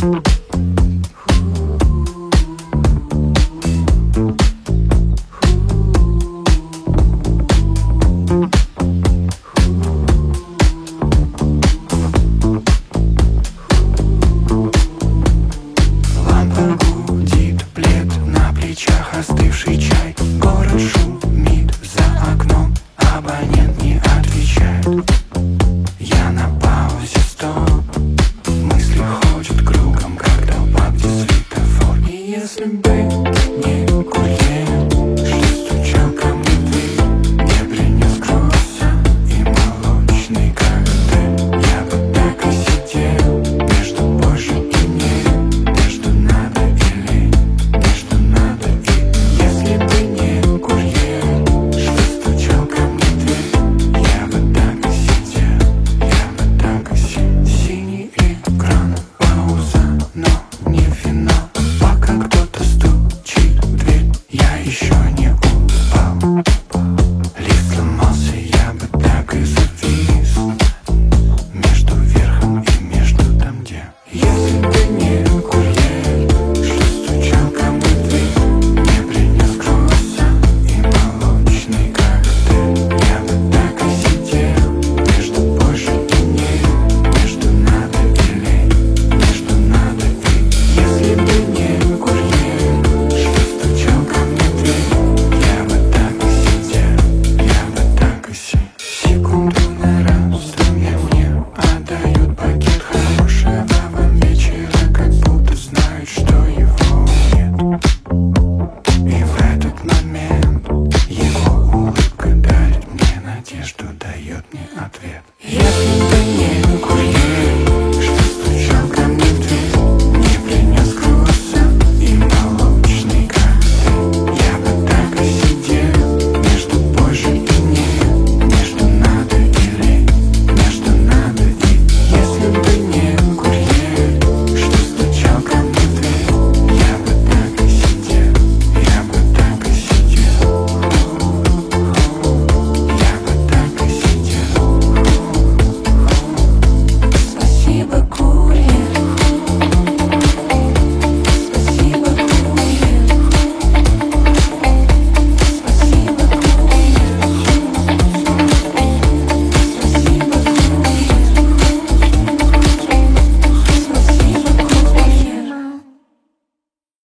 Остывший чай, город шумит за окном, абонент не отвечает. Я на паузе, стоп, мысли ходят кругом, как толпа, где светофор. И если бы не курьер, что стучал ко мне в дверь, не принес круассан и молочный коктейль, я бы так и сидел между позже и не, между надо и лень, между надо и. Если бы не курьер, что стучал ко мне в дверь, я бы так и сидел, я бы так и сидел. Синий экран, пауза, но не финал. Пока кто-то стучит в дверь, я еще не упал. Лифт сломался, я бы так и завис между верхом и между там, где. Если бы не